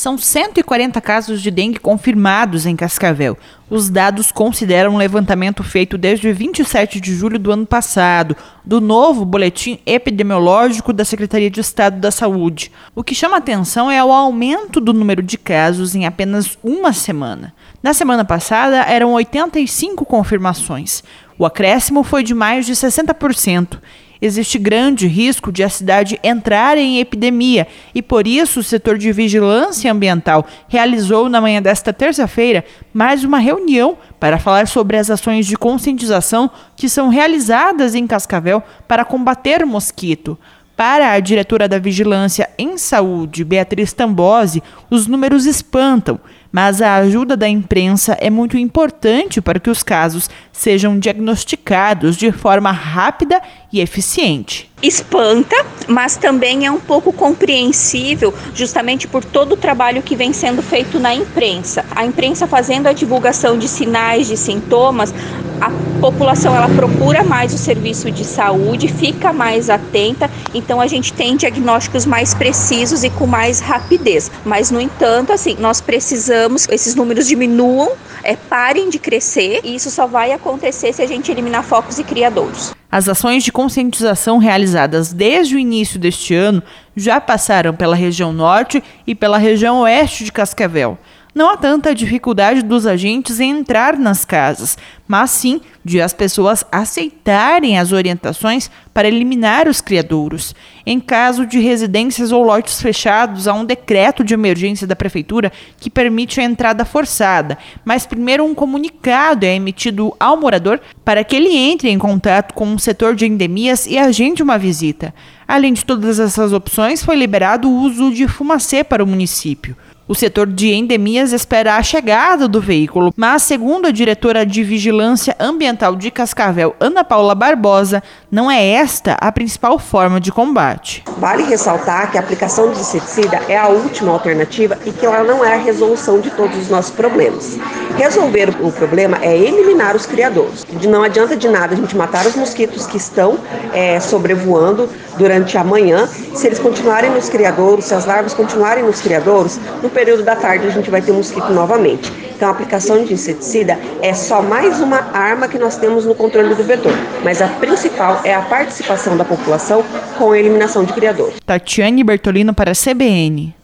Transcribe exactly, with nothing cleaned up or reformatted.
São cento e quarenta casos de dengue confirmados em Cascavel. Os dados consideram um levantamento feito desde vinte e sete de julho do ano passado, do novo boletim epidemiológico da Secretaria de Estado da Saúde. O que chama atenção é o aumento do número de casos em apenas uma semana. Na semana passada, eram oitenta e cinco confirmações. O acréscimo foi de mais de sessenta por cento. Existe grande risco de a cidade entrar em epidemia e, por isso, o setor de vigilância ambiental realizou, na manhã desta terça-feira, mais uma reunião para falar sobre as ações de conscientização que são realizadas em Cascavel para combater o mosquito. Para a diretora da Vigilância em Saúde, Beatriz Tambosi, os números espantam, mas a ajuda da imprensa é muito importante para que os casos sejam diagnosticados de forma rápida e eficiente. Espanta, mas também é um pouco compreensível, justamente por todo o trabalho que vem sendo feito na imprensa. A imprensa fazendo a divulgação de sinais, de sintomas, a população ela procura mais o serviço de saúde, fica mais atenta, então a gente tem diagnósticos mais precisos e com mais rapidez. Mas, no entanto, assim, nós precisamos que esses números diminuam, é, parem de crescer, e isso só vai acontecer se a gente eliminar focos e criadouros. As ações de conscientização realizadas desde o início deste ano já passaram pela região norte e pela região oeste de Cascavel. Não há tanta dificuldade dos agentes em entrar nas casas, mas sim de as pessoas aceitarem as orientações para eliminar os criadouros. Em caso de residências ou lotes fechados, há um decreto de emergência da prefeitura que permite a entrada forçada, mas primeiro um comunicado é emitido ao morador para que ele entre em contato com o setor de endemias e agende uma visita. Além de todas essas opções, foi liberado o uso de fumacê para o município. O setor de endemias espera a chegada do veículo, mas, segundo a diretora de Vigilância Ambiental de Cascavel, Ana Paula Barbosa, não é esta a principal forma de combate. Vale ressaltar que a aplicação de inseticida é a última alternativa e que ela não é a resolução de todos os nossos problemas. Resolver o problema é eliminar os criadouros. Não adianta de nada a gente matar os mosquitos que estão é, sobrevoando durante a manhã. Se eles continuarem nos criadouros, se as larvas continuarem nos criadouros, no período da tarde a gente vai ter mosquito novamente. Então a aplicação de inseticida é só mais uma arma que nós temos no controle do vetor, mas a principal é a participação da população com a eliminação de criadouros. Tatiane Bertolino para a C B N.